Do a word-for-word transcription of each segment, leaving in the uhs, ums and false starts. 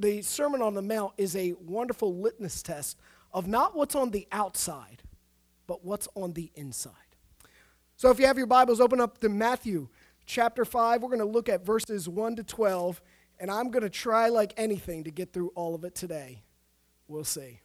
the Sermon on the Mount is a wonderful litmus test of not what's on the outside, but what's on the inside. So if you have your Bibles, open up to Matthew chapter five. We're going to look at verses one to twelve, and I'm going to try like anything to get through all of it today. We'll see.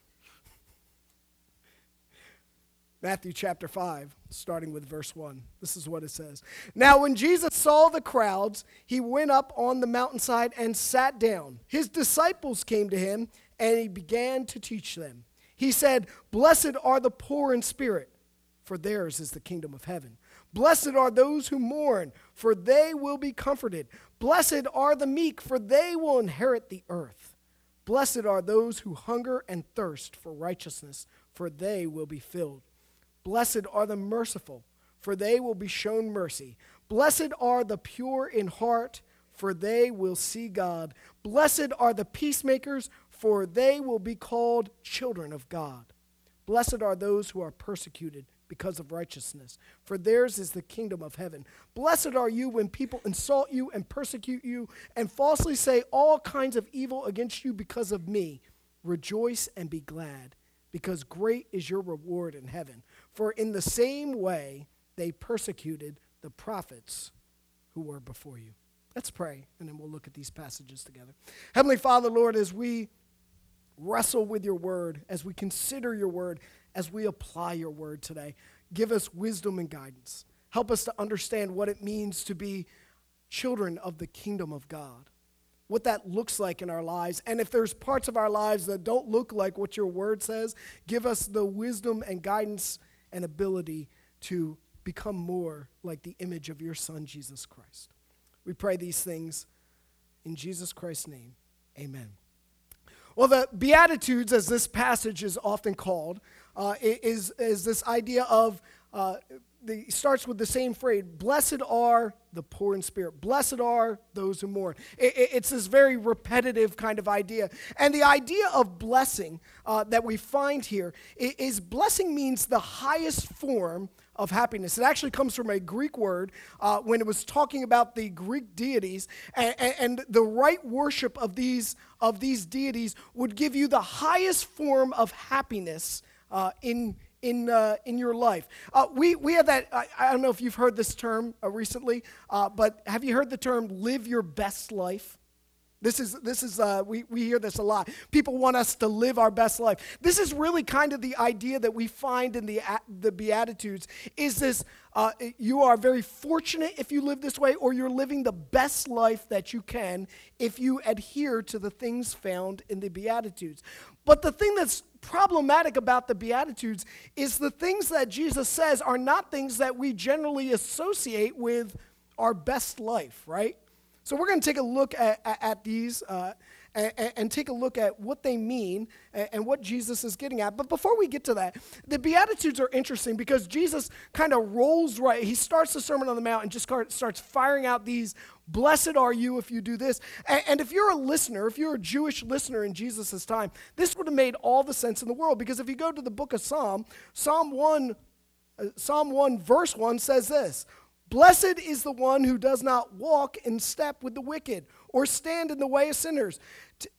Matthew chapter five, starting with verse one. This is what it says. Now when Jesus saw the crowds, he went up on the mountainside and sat down. His disciples came to him, and he began to teach them. He said, "Blessed are the poor in spirit, for theirs is the kingdom of heaven. Blessed are those who mourn, for they will be comforted. Blessed are the meek, for they will inherit the earth. Blessed are those who hunger and thirst for righteousness, for they will be filled. Blessed are the merciful, for they will be shown mercy. Blessed are the pure in heart, for they will see God. Blessed are the peacemakers, for they will be called children of God. Blessed are those who are persecuted because of righteousness, for theirs is the kingdom of heaven. Blessed are you when people insult you and persecute you and falsely say all kinds of evil against you because of me. Rejoice and be glad, because great is your reward in heaven. For in the same way they persecuted the prophets who were before you." Let's pray, and then we'll look at these passages together. Heavenly Father, Lord, as we wrestle with your word, as we consider your word, as we apply your word today, give us wisdom and guidance. Help us to understand what it means to be children of the kingdom of God, what that looks like in our lives. And if there's parts of our lives that don't look like what your word says, give us the wisdom and guidance and ability to become more like the image of your Son, Jesus Christ. We pray these things in Jesus Christ's name. Amen. Well, the Beatitudes, as this passage is often called, uh, is, is this idea of, uh, the, starts with the same phrase, blessed are the poor in spirit. Blessed are those who mourn. It, it, it's this very repetitive kind of idea. And the idea of blessing uh, that we find here is, is blessing means the highest form of happiness. It actually comes from a Greek word uh, when it was talking about the Greek deities, and, and, and the right worship of these, of these deities would give you the highest form of happiness uh, in in uh, in your life. Uh, we we have that, I, I don't know if you've heard this term uh, recently, uh, but have you heard the term live your best life? This is, this is uh, we, we hear this a lot. People want us to live our best life. This is really kind of the idea that we find in the, the Beatitudes, is this, uh, you are very fortunate if you live this way, or you're living the best life that you can if you adhere to the things found in the Beatitudes. But the thing that's problematic about the Beatitudes is the things that Jesus says are not things that we generally associate with our best life, right? So we're going to take a look at, at, at these uh, and, and take a look at what they mean and, and what Jesus is getting at. But before we get to that, the Beatitudes are interesting because Jesus kind of rolls right. He starts the Sermon on the Mount and just starts firing out these, blessed are you if you do this. And, and if you're a listener, if you're a Jewish listener in Jesus' time, this would have made all the sense in the world. Because if you go to the book of Psalm, Psalm one, uh, Psalm one verse one says this: "Blessed is the one who does not walk in step with the wicked, or stand in the way of sinners, t-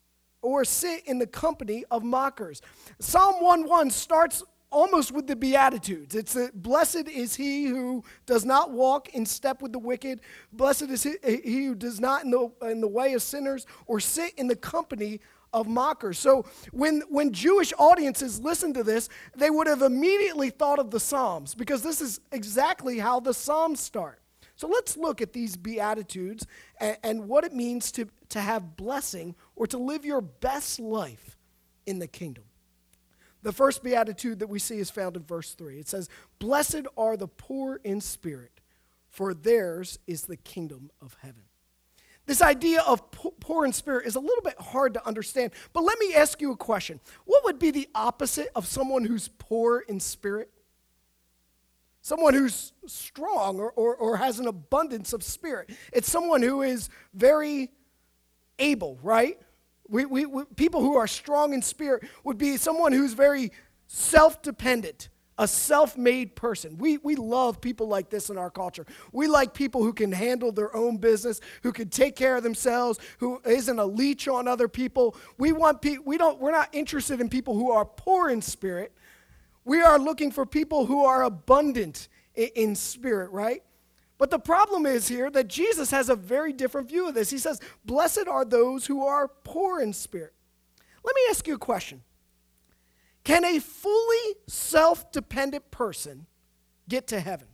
or sit in the company of mockers." Psalm one one starts almost with the Beatitudes. It's a, blessed is he who does not walk in step with the wicked. Blessed is he, he who does not in the, in the way of sinners, or sit in the company of mockers. So when, when Jewish audiences listened to this, they would have immediately thought of the Psalms, because this is exactly how the Psalms start. So let's look at these Beatitudes and, and what it means to, to have blessing, or to live your best life in the kingdom. The first Beatitude that we see is found in verse three. It says, "Blessed are the poor in spirit, for theirs is the kingdom of heaven." This idea of poor in spirit is a little bit hard to understand, but let me ask you a question. What would be the opposite of someone who's poor in spirit? Someone who's strong or, or, or has an abundance of spirit. It's someone who is very able, right? We, we, we, people who are strong in spirit would be someone who's very self-dependent, a self-made person. We, we love people like this in our culture. We like people who can handle their own business, who can take care of themselves, who isn't a leech on other people. We want pe- we don't, we're not interested in people who are poor in spirit. We are looking for people who are abundant in, in spirit, right? But the problem is here that Jesus has a very different view of this. He says, blessed are those who are poor in spirit. Let me ask you a question. Can a fully self-dependent person get to heaven?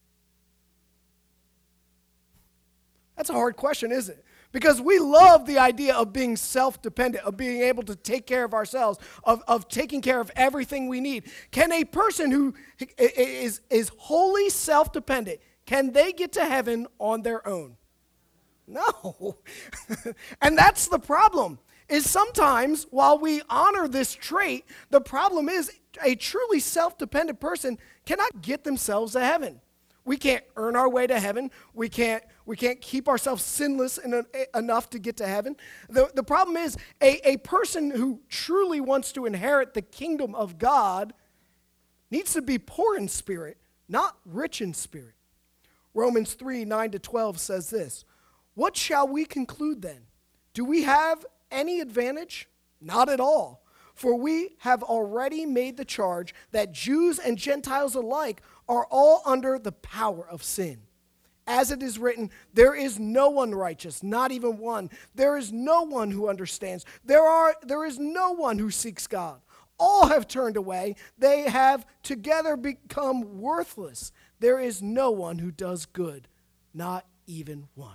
That's a hard question, isn't it? Because we love the idea of being self-dependent, of being able to take care of ourselves, of, of taking care of everything we need. Can a person who is, is wholly self-dependent, can they get to heaven on their own? No. And that's the problem. Is sometimes while we honor this trait, the problem is a truly self-dependent person cannot get themselves to heaven. We can't earn our way to heaven. We can't, we can't keep ourselves sinless in a, enough to get to heaven. The, the problem is a, a person who truly wants to inherit the kingdom of God needs to be poor in spirit, not rich in spirit. Romans three, nine to twelve says this, what shall we conclude then? Do we have any advantage? Not at all. For we have already made the charge that Jews and Gentiles alike are all under the power of sin. As it is written, there is no one righteous, not even one. There is no one who understands. There are, there is no one who seeks God. All have turned away. They have together become worthless. There is no one who does good, not even one.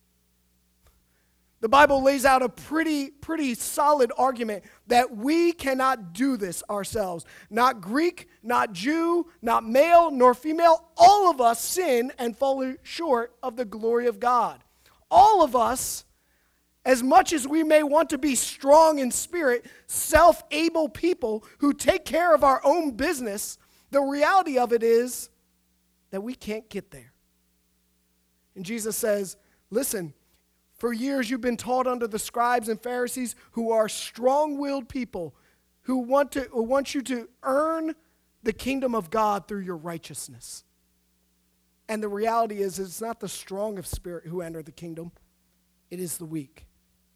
The Bible lays out a pretty, pretty solid argument that we cannot do this ourselves. Not Greek, not Jew, not male nor female. All of us sin and fall short of the glory of God. All of us, as much as we may want to be strong in spirit, self-able people who take care of our own business, the reality of it is that we can't get there. And Jesus says, listen, for years you've been taught under the scribes and Pharisees who are strong-willed people who want to who want you to earn the kingdom of God through your righteousness. And the reality is it's not the strong of spirit who enter the kingdom, it is the weak.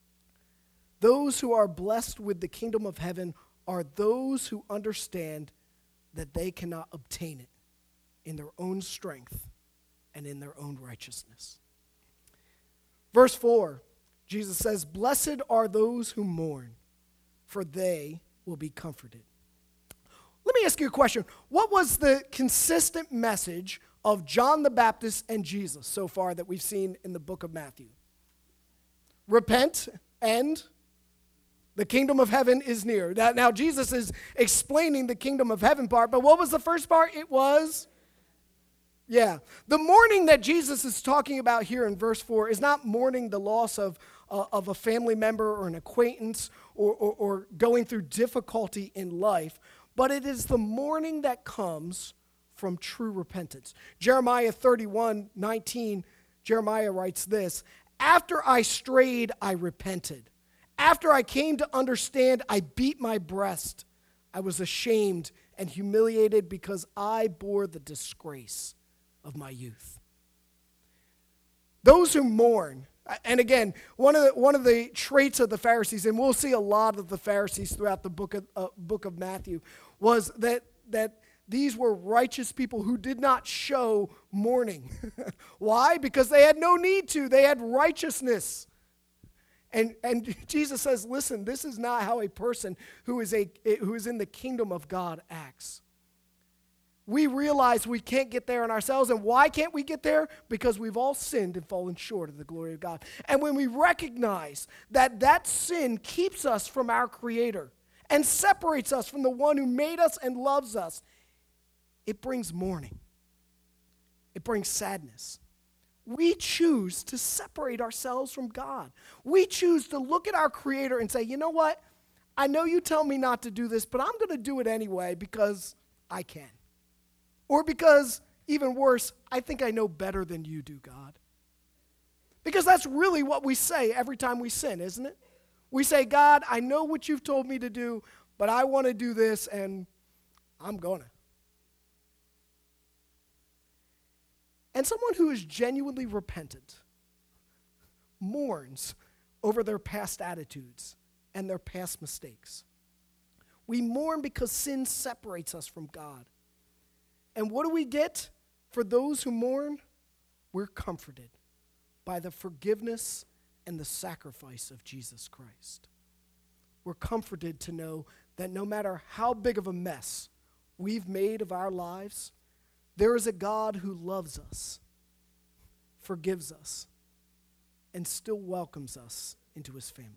Those who are blessed with the kingdom of heaven are those who understand that they cannot obtain it in their own strength and in their own righteousness. Verse four, Jesus says, blessed are those who mourn, for they will be comforted. Let me ask you a question. What was the consistent message of John the Baptist and Jesus so far that we've seen in the book of Matthew? Repent and the kingdom of heaven is near. Now, now Jesus is explaining the kingdom of heaven part, but what was the first part? It was Yeah. The mourning that Jesus is talking about here in verse four is not mourning the loss of, uh, of a family member or an acquaintance or, or, or going through difficulty in life, but it is the mourning that comes from true repentance. Jeremiah thirty-one nineteen, Jeremiah writes this, after I strayed, I repented. After I came to understand, I beat my breast. I was ashamed and humiliated because I bore the disgrace of my youth. Those who mourn, and again, one of the, one of the traits of the Pharisees, and we'll see a lot of the Pharisees throughout the book of, uh, book of Matthew, was that, that these were righteous people who did not show mourning. Why? Because they had no need to. They had righteousness. And, and Jesus says, listen, this is not how a person who is, a, who is in the kingdom of God acts. We realize we can't get there in ourselves. And why can't we get there? Because we've all sinned and fallen short of the glory of God. And when we recognize that that sin keeps us from our Creator and separates us from the one who made us and loves us, it brings mourning. It brings sadness. We choose to separate ourselves from God. We choose to look at our Creator and say, you know what? I know you tell me not to do this, but I'm going to do it anyway because I can. Or because, even worse, I think I know better than you do, God. Because that's really what we say every time we sin, isn't it? We say, God, I know what you've told me to do, but I want to do this, and I'm going to. And someone who is genuinely repentant mourns over their past attitudes and their past mistakes. We mourn because sin separates us from God. And what do we get for those who mourn? We're comforted by the forgiveness and the sacrifice of Jesus Christ. We're comforted to know that no matter how big of a mess we've made of our lives, there is a God who loves us, forgives us, and still welcomes us into his family.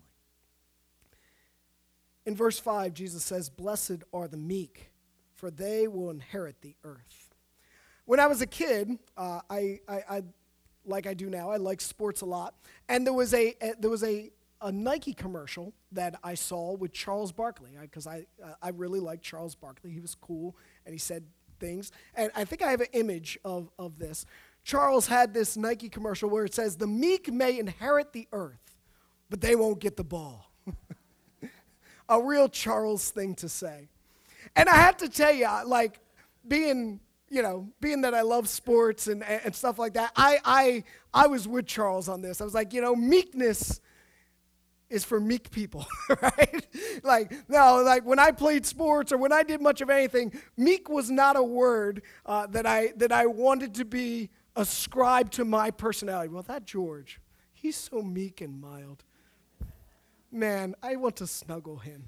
In verse five, Jesus says, "Blessed are the meek, for they will inherit the earth." When I was a kid, uh, I, I, I, like I do now, I like sports a lot. And there was a, a there was a, a Nike commercial that I saw with Charles Barkley, because I, I, uh, I really liked Charles Barkley. He was cool, and he said things. And I think I have an image of, of this. Charles had this Nike commercial where it says, "The meek may inherit the earth, but they won't get the ball." A real Charles thing to say. And I have to tell you, like, being, you know, being that I love sports and, and stuff like that, I, I, I was with Charles on this. I was like, you know, meekness is for meek people, right? Like, no, like when I played sports or when I did much of anything, meek was not a word uh, that I that I wanted to be ascribed to my personality. Well, that George, he's so meek and mild. Man, I want to snuggle him.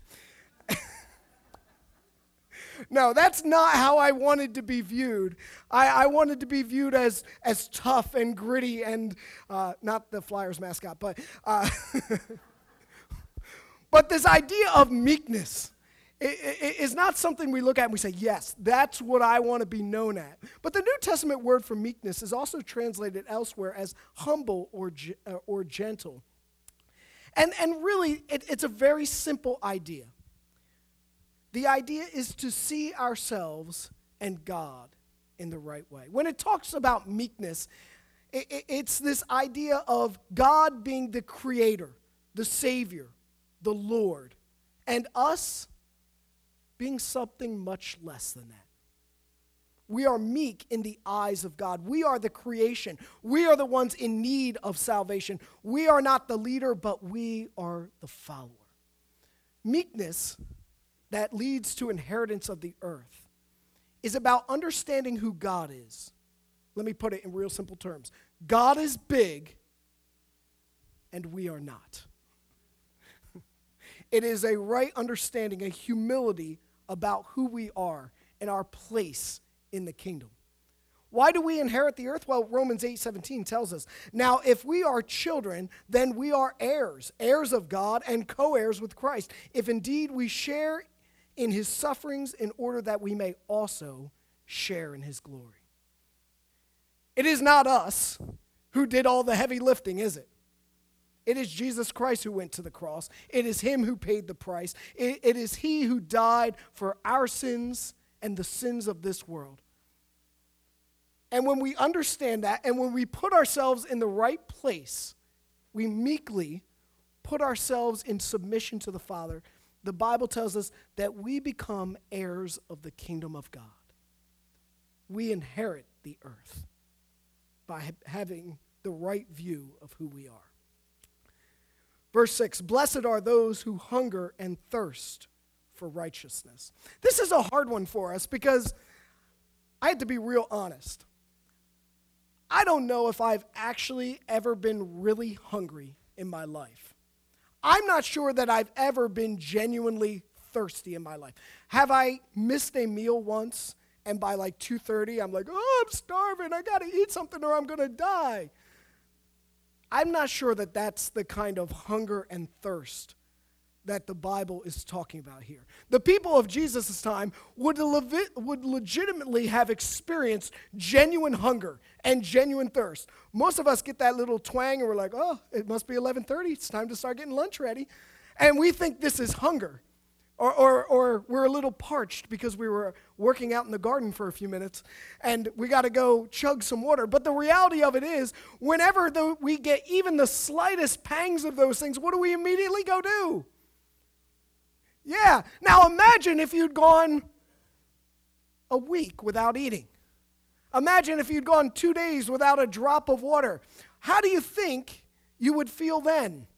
No, that's not how I wanted to be viewed. I, I wanted to be viewed as, as tough and gritty and, uh, not the Flyers mascot, but, uh, but this idea of meekness is not something we look at and we say, yes, that's what I want to be known at. But the New Testament word for meekness is also translated elsewhere as humble or, or gentle. And, and really, it, it's a very simple idea. The idea is to see ourselves and God in the right way. When it talks about meekness, it, it, it's this idea of God being the creator, the savior, the Lord, and us being something much less than that. We are meek in the eyes of God. We are the creation. We are the ones in need of salvation. We are not the leader, but we are the follower. Meekness that leads to inheritance of the earth is about understanding who God is. Let me put it in real simple terms. God is big, and we are not. It is a right understanding, a humility about who we are and our place in the kingdom. Why do we inherit the earth? Well, Romans eight seventeen tells us, "Now if we are children, then we are heirs, heirs of God and co-heirs with Christ, if indeed we share in his sufferings in order that we may also share in his glory." It is not us who did all the heavy lifting, is it? It is Jesus Christ who went to the cross. It is him who paid the price. It, it is he who died for our sins and the sins of this world. And when we understand that, and when we put ourselves in the right place, we meekly put ourselves in submission to the Father, the Bible tells us that we become heirs of the kingdom of God. We inherit the earth by ha- having the right view of who we are. Verse six, "Blessed are those who hunger and thirst for righteousness." This is a hard one for us because I had to be real honest. I don't know if I've actually ever been really hungry in my life. I'm not sure that I've ever been genuinely thirsty in my life. Have I missed a meal once and by like two thirty I'm like, "Oh, I'm starving. I got to eat something or I'm going to die"? I'm not sure that that's the kind of hunger and thirst that the Bible is talking about here. The people of Jesus' time would, levi- would legitimately have experienced genuine hunger and genuine thirst. Most of us get that little twang and we're like, "Oh, it must be eleven thirty. It's time to start getting lunch ready." And we think this is hunger. Or, or, or we're a little parched because we were working out in the garden for a few minutes and we got to go chug some water. But the reality of it is, whenever the, we get even the slightest pangs of those things, what do we immediately go do? Yeah. Now imagine if you'd gone a week without eating. Imagine if you'd gone two days without a drop of water. How do you think you would feel then?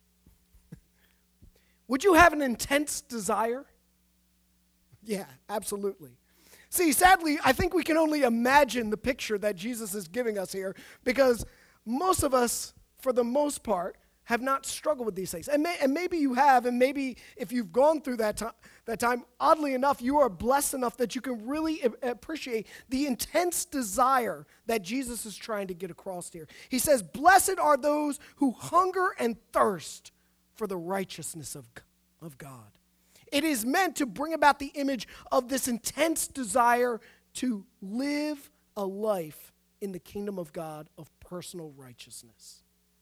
Would you have an intense desire? Yeah, absolutely. See, sadly, I think we can only imagine the picture that Jesus is giving us here because most of us, for the most part, have not struggled with these things. And, may, and maybe you have, and maybe if you've gone through that, to, that time, oddly enough, you are blessed enough that you can really a- appreciate the intense desire that Jesus is trying to get across here. He says, "Blessed are those who hunger and thirst for the righteousness of, of God." It is meant to bring about the image of this intense desire to live a life in the kingdom of God of personal righteousness.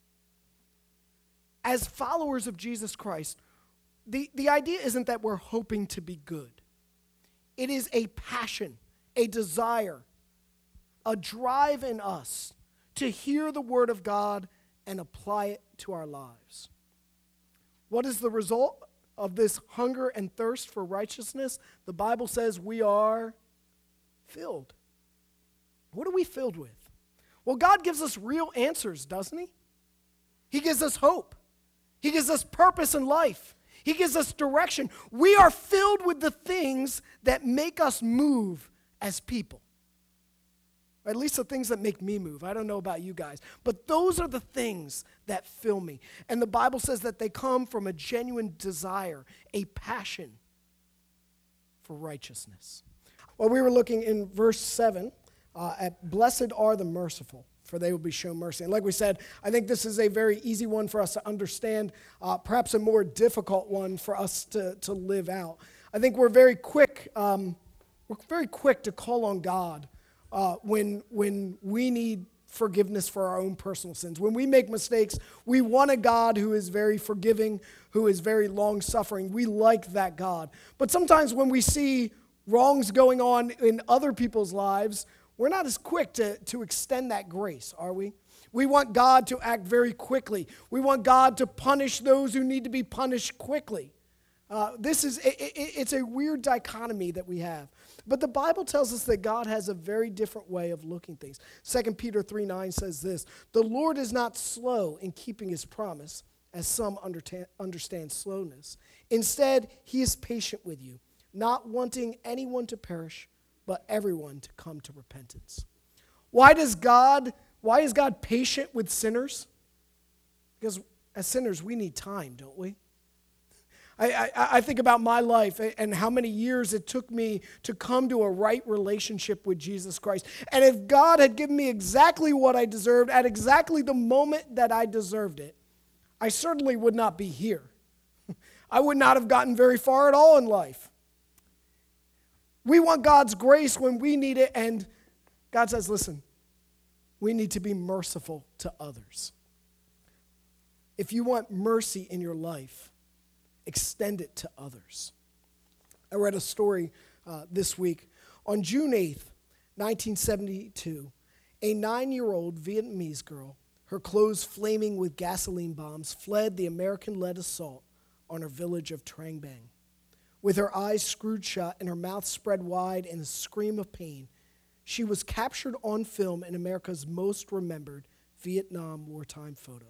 As followers of Jesus Christ, the, the idea isn't that we're hoping to be good. It is a passion, a desire, a drive in us to hear the word of God and apply it to our lives. What is the result of this hunger and thirst for righteousness? The Bible says we are filled. What are we filled with? Well, God gives us real answers, doesn't he? He gives us hope. He gives us purpose in life. He gives us direction. We are filled with the things that make us move as people. Or at least the things that make me move. I don't know about you guys. But those are the things that fill me. And the Bible says that they come from a genuine desire, a passion for righteousness. Well, we were looking in verse seven uh, at blessed are the merciful, for they will be shown mercy. And like we said, I think this is a very easy one for us to understand, uh, perhaps a more difficult one for us to, to live out. I think we're very quick, um, we're very quick to call on God uh, when, when we need forgiveness for our own personal sins. When we make mistakes, we want a God who is very forgiving, who is very long-suffering. We like that God. But sometimes when we see wrongs going on in other people's lives, we're not as quick to, to extend that grace, are we? We want God to act very quickly. We want God to punish those who need to be punished quickly. Uh, this is, it, it, it's a weird dichotomy that we have. But the Bible tells us that God has a very different way of looking things. Second Peter three nine says this, "The Lord is not slow in keeping his promise, as some underta- understand slowness. Instead, he is patient with you, not wanting anyone to perish, but everyone to come to repentance." Why does God, why is God patient with sinners? Because as sinners, we need time, don't we? I, I, I think about my life and how many years it took me to come to a right relationship with Jesus Christ. And if God had given me exactly what I deserved at exactly the moment that I deserved it, I certainly would not be here. I would not have gotten very far at all in life. We want God's grace when we need it, and God says, listen, we need to be merciful to others. If you want mercy in your life, extend it to others. I read a story uh, this week. On June eighth, nineteen seventy-two, a nine-year-old Vietnamese girl, her clothes flaming with gasoline bombs, fled the American-led assault on her village of Trang Bang. With her eyes screwed shut and her mouth spread wide in a scream of pain, she was captured on film in America's most remembered Vietnam wartime photo.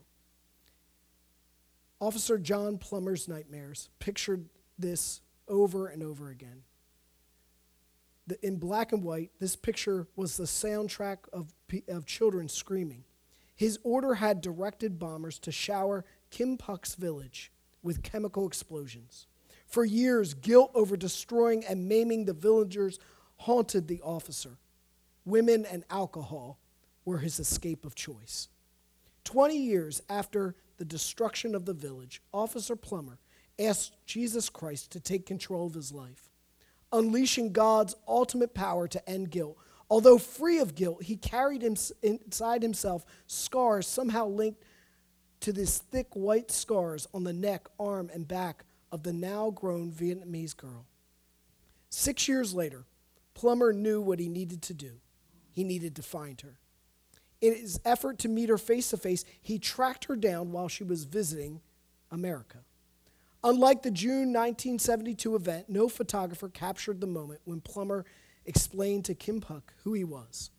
Officer John Plummer's nightmares pictured this over and over again. The, in black and white, this picture was the soundtrack of, of children screaming. His order had directed bombers to shower Kim Puk's village with chemical explosions. For years, guilt over destroying and maiming the villagers haunted the officer. Women and alcohol were his escape of choice. Twenty years after the destruction of the village, Officer Plummer asked Jesus Christ to take control of his life. Unleashing God's ultimate power to end guilt. Although free of guilt, he carried inside himself scars somehow linked to these thick white scars on the neck, arm, and back of the now-grown Vietnamese girl. Six years later, Plummer knew what he needed to do. He needed to find her. In his effort to meet her face-to-face, he tracked her down while she was visiting America. Unlike the June nineteen seventy-two event, no photographer captured the moment when Plummer explained to Kim Puk who he was.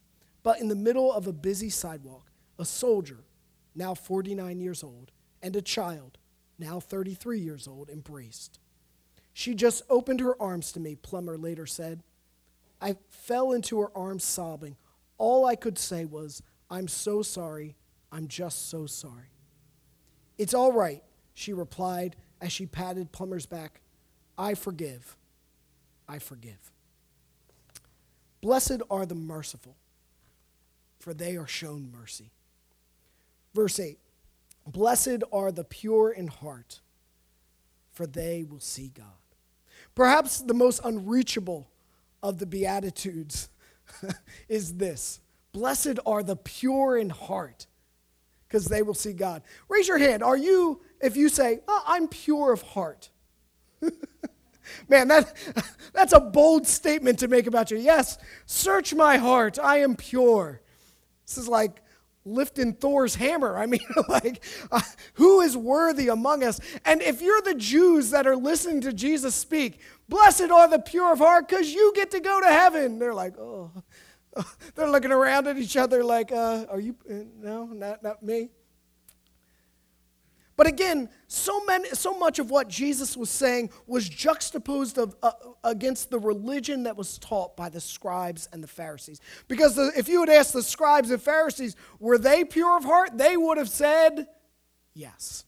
But in the middle of a busy sidewalk, a soldier, now forty-nine years old, and a child, now thirty-three years old, embraced. She just opened her arms to me, Plummer later said. I fell into her arms sobbing. All I could say was, I'm so sorry. I'm just so sorry. It's all right, she replied as she patted Plummer's back. I forgive. I forgive. Blessed are the merciful, for they are shown mercy. Verse eight, blessed are the pure in heart, for they will see God. Perhaps the most unreachable of the Beatitudes is this. Blessed are the pure in heart, because they will see God. Raise your hand. Are you, if you say, oh, I'm pure of heart. Man, that, that's a bold statement to make about you. Yes, search my heart. I am pure. This is like lifting Thor's hammer. I mean, like, uh, who is worthy among us? And if you're the Jews that are listening to Jesus speak, blessed are the pure of heart because you get to go to heaven. They're like, oh. They're looking around at each other like, uh, are you, uh, no, not, not me. But again, so many, so much of what Jesus was saying was juxtaposed of, uh, against the religion that was taught by the scribes and the Pharisees. Because the, if you had asked the scribes and Pharisees, were they pure of heart? They would have said yes.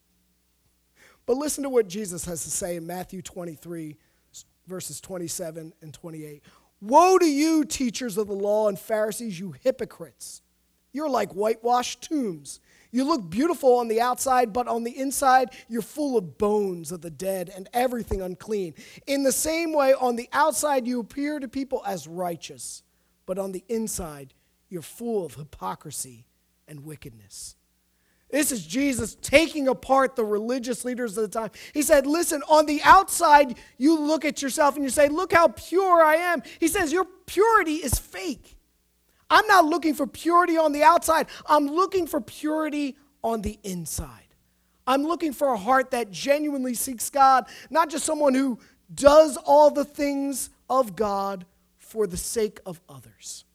But listen to what Jesus has to say in Matthew twenty-three, verses twenty-seven and twenty-eight. Woe to you, teachers of the law and Pharisees, you hypocrites! You're like whitewashed tombs. You look beautiful on the outside, but on the inside, you're full of bones of the dead and everything unclean. In the same way, on the outside, you appear to people as righteous, but on the inside, you're full of hypocrisy and wickedness. This is Jesus taking apart the religious leaders of the time. He said, listen, on the outside, you look at yourself and you say, look how pure I am. He says, your purity is fake. I'm not looking for purity on the outside. I'm looking for purity on the inside. I'm looking for a heart that genuinely seeks God, not just someone who does all the things of God for the sake of others.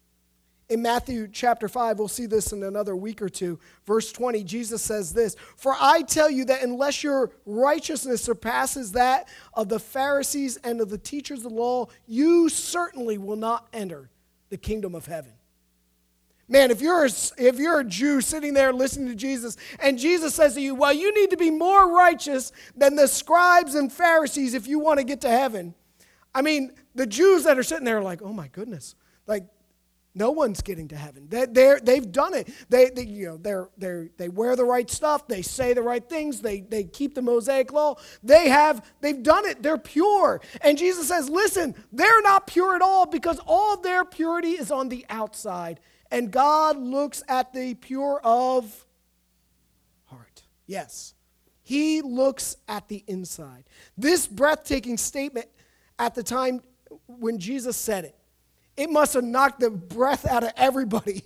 In Matthew chapter five, we'll see this in another week or two. Verse twenty, Jesus says this, for I tell you that unless your righteousness surpasses that of the Pharisees and of the teachers of the law, you certainly will not enter the kingdom of heaven. Man, if you're, a, if you're a Jew sitting there listening to Jesus, and Jesus says to you, well, you need to be more righteous than the scribes and Pharisees if you want to get to heaven. I mean, the Jews that are sitting there are like, oh my goodness, like, no one's getting to heaven. They, they're, they've done it. They, they, you know, they're, they're, they wear the right stuff. They say the right things. They, they keep the Mosaic law. They have, they've done it. They're pure. And Jesus says, listen, they're not pure at all because all their purity is on the outside. And God looks at the pure of heart. Yes. He looks at the inside. This breathtaking statement at the time when Jesus said it, it must have knocked the breath out of everybody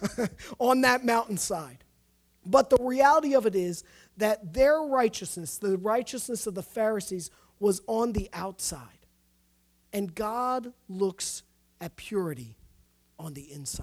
on that mountainside. But the reality of it is that their righteousness, the righteousness of the Pharisees, was on the outside. And God looks at purity on the inside.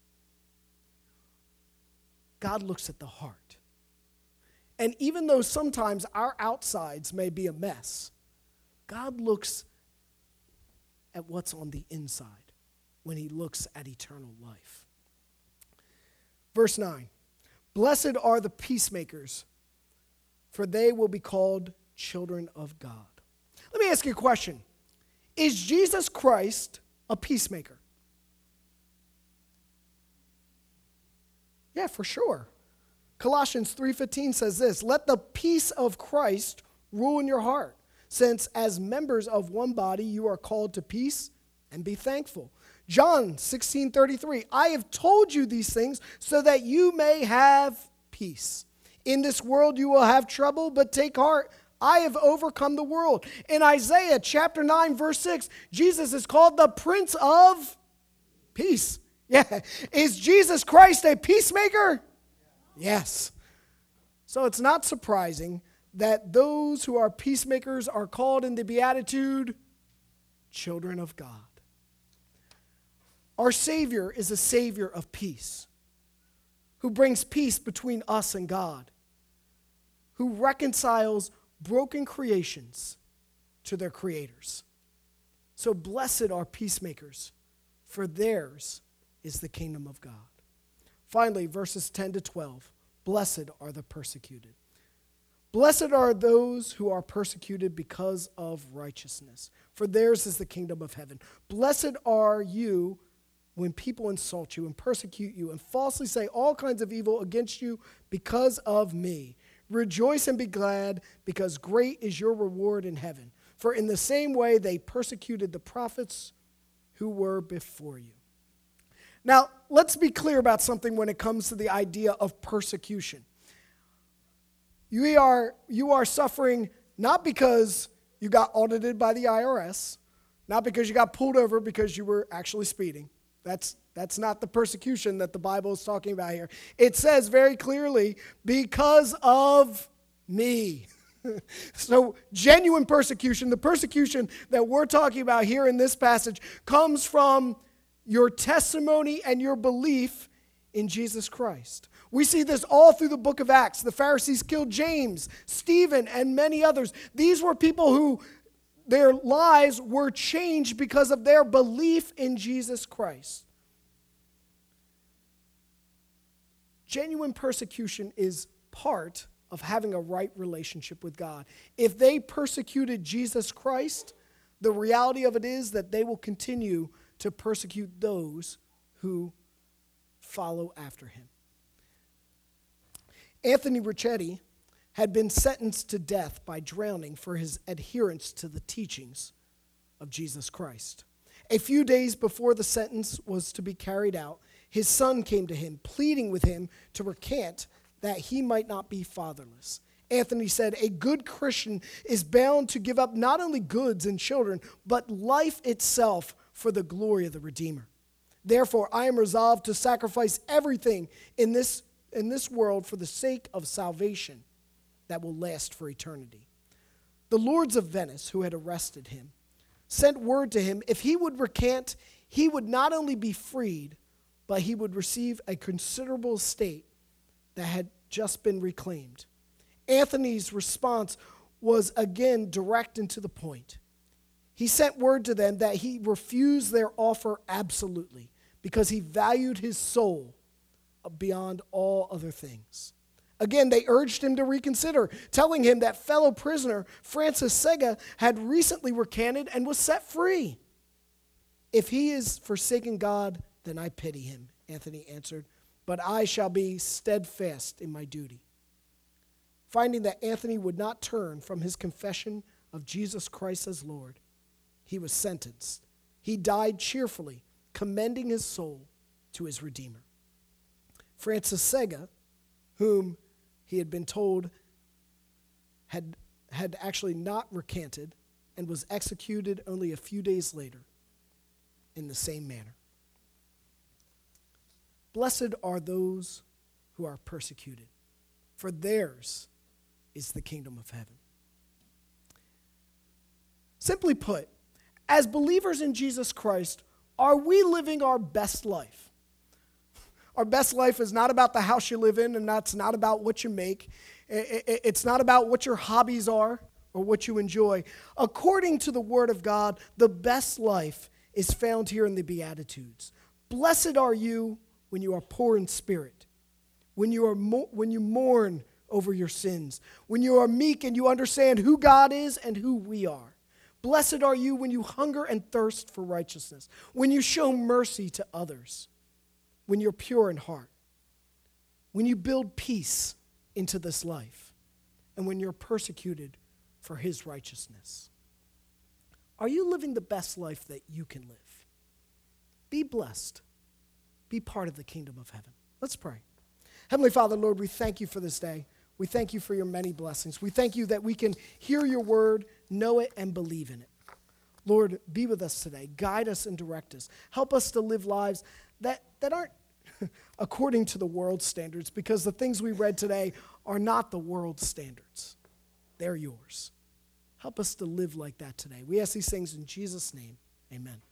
God looks at the heart. And even though sometimes our outsides may be a mess, God looks at what's on the inside when he looks at eternal life. Verse nine, blessed are the peacemakers, for they will be called children of God. Let me ask you a question. Is Jesus Christ a peacemaker? Yeah, for sure. Colossians three fifteen says this, let the peace of Christ rule in your heart, since as members of one body you are called to peace and be thankful. John sixteen thirty-three, I have told you these things so that you may have peace. In this world you will have trouble, but take heart. I have overcome the world. In Isaiah chapter nine, verse six, Jesus is called the Prince of Peace. Yeah. Is Jesus Christ a peacemaker? Yes. So it's not surprising that those who are peacemakers are called in the Beatitude children of God. Our Savior is a Savior of peace, who brings peace between us and God, who reconciles broken creations to their creators. So blessed are peacemakers, for theirs is the kingdom of God. Finally, verses ten to twelve, blessed are the persecuted. Blessed are those who are persecuted because of righteousness, for theirs is the kingdom of heaven. Blessed are you when people insult you and persecute you and falsely say all kinds of evil against you because of me. Rejoice and be glad, because great is your reward in heaven. For in the same way they persecuted the prophets who were before you. Now, let's be clear about something when it comes to the idea of persecution. You are, you are suffering not because you got audited by the I R S, not because you got pulled over because you were actually speeding. That's, that's not the persecution that the Bible is talking about here. It says very clearly, because of me. So genuine persecution, the persecution that we're talking about here in this passage, comes from your testimony and your belief in Jesus Christ. We see this all through the book of Acts. The Pharisees killed James, Stephen, and many others. These were people who their lives were changed because of their belief in Jesus Christ. Genuine persecution is part of having a right relationship with God. If they persecuted Jesus Christ, the reality of it is that they will continue to persecute those who follow after him. Anthony Ricchetti had been sentenced to death by drowning for his adherence to the teachings of Jesus Christ. A few days before the sentence was to be carried out, his son came to him, pleading with him to recant that he might not be fatherless. Anthony said, "A good Christian is bound to give up not only goods and children, but life itself for the glory of the Redeemer. Therefore, I am resolved to sacrifice everything in this, in this world for the sake of salvation that will last for eternity." The lords of Venice, who had arrested him, sent word to him if he would recant, he would not only be freed, but he would receive a considerable estate that had just been reclaimed. Anthony's response was again direct and to the point. He sent word to them that he refused their offer absolutely because he valued his soul beyond all other things. Again, they urged him to reconsider, telling him that fellow prisoner Francis Sega had recently recanted and was set free. "If he is forsaken God, then I pity him," Anthony answered, "but I shall be steadfast in my duty." Finding that Anthony would not turn from his confession of Jesus Christ as Lord, he was sentenced. He died cheerfully, commending his soul to his Redeemer. Francis Sega, whom he had been told had, had actually not recanted and was executed only a few days later in the same manner. Blessed are those who are persecuted, for theirs is the kingdom of heaven. Simply put, as believers in Jesus Christ, are we living our best life? Our best life is not about the house you live in, and that's not about what you make. It's not about what your hobbies are or what you enjoy. According to the Word of God, the best life is found here in the Beatitudes. Blessed are you when you are poor in spirit, when you are mo- when you mourn over your sins, when you are meek and you understand who God is and who we are. Blessed are you when you hunger and thirst for righteousness, when you show mercy to others, when you're pure in heart, when you build peace into this life, and when you're persecuted for his righteousness. Are you living the best life that you can live? Be blessed. Be part of the kingdom of heaven. Let's pray. Heavenly Father, Lord, we thank you for this day. We thank you for your many blessings. We thank you that we can hear your word, know it, and believe in it. Lord, be with us today. Guide us and direct us. Help us to live lives that, that aren't according to the world's standards, because the things we read today are not the world's standards. They're yours. Help us to live like that today. We ask these things in Jesus' name. Amen.